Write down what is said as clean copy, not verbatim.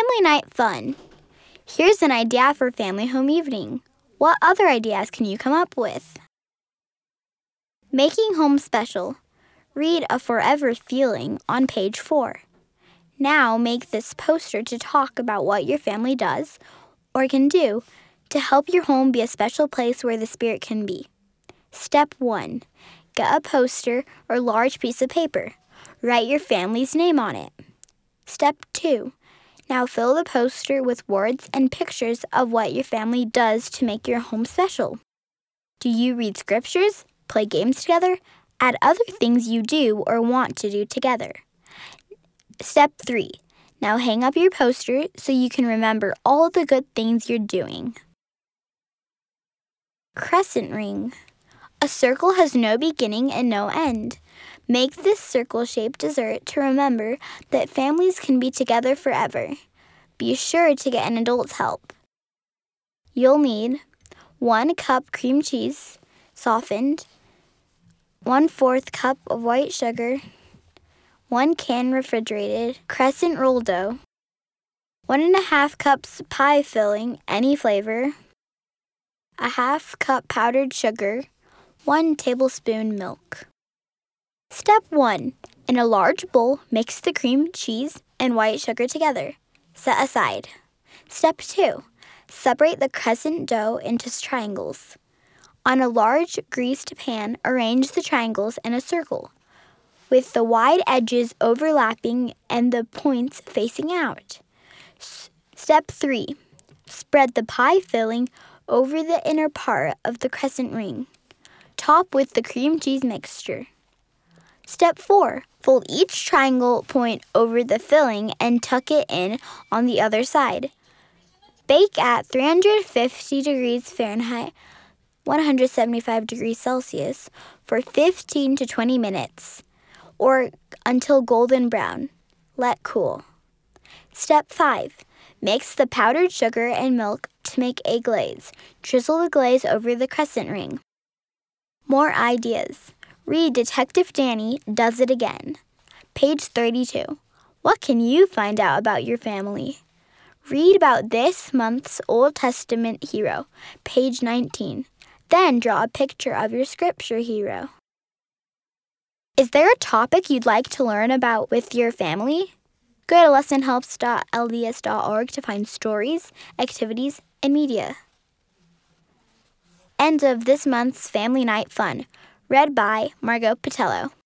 Family night fun. Here's an idea for family home evening. What other ideas can you come up with? Making home special. Read A Forever Feeling on page 4. Now make this poster to talk about what your family does or can do to help your home be a special place where the spirit can be. Step 1. Get a poster or large piece of paper. Write your family's name on it. Step 2. Now fill the poster with words and pictures of what your family does to make your home special. Do you read scriptures, play games together, add other things you do or want to do together? Step 3. Now hang up your poster so you can remember all the good things you're doing. Crescent ring. A circle has no beginning and no end. Make this circle-shaped dessert to remember that families can be together forever. Be sure to get an adult's help. You'll need 1 cup cream cheese, softened, 1/4 cup of white sugar, 1 can refrigerated crescent roll dough, 1½ cups pie filling, any flavor, 1/2 cup powdered sugar, 1 tablespoon milk. Step 1. In a large bowl, mix the cream cheese and white sugar together. Set aside. Step 2. Separate the crescent dough into triangles. On a large greased pan, arrange the triangles in a circle, with the wide edges overlapping and the points facing out. Step 3. Spread the pie filling over the inner part of the crescent ring. Top with the cream cheese mixture. Step 4. Fold each triangle point over the filling and tuck it in on the other side. Bake at 350 degrees Fahrenheit, 175 degrees Celsius, for 15 to 20 minutes, or until golden brown. Let cool. Step 5. Mix the powdered sugar and milk to make a glaze. Drizzle the glaze over the crescent ring. More ideas. Read Detective Danny Does It Again. Page 32. What can you find out about your family? Read about this month's Old Testament hero. Page 19. Then draw a picture of your scripture hero. Is there a topic you'd like to learn about with your family? Go to lessonhelps.lds.org to find stories, activities, and media. End of this month's Family Night Fun. Read by Margot Patello.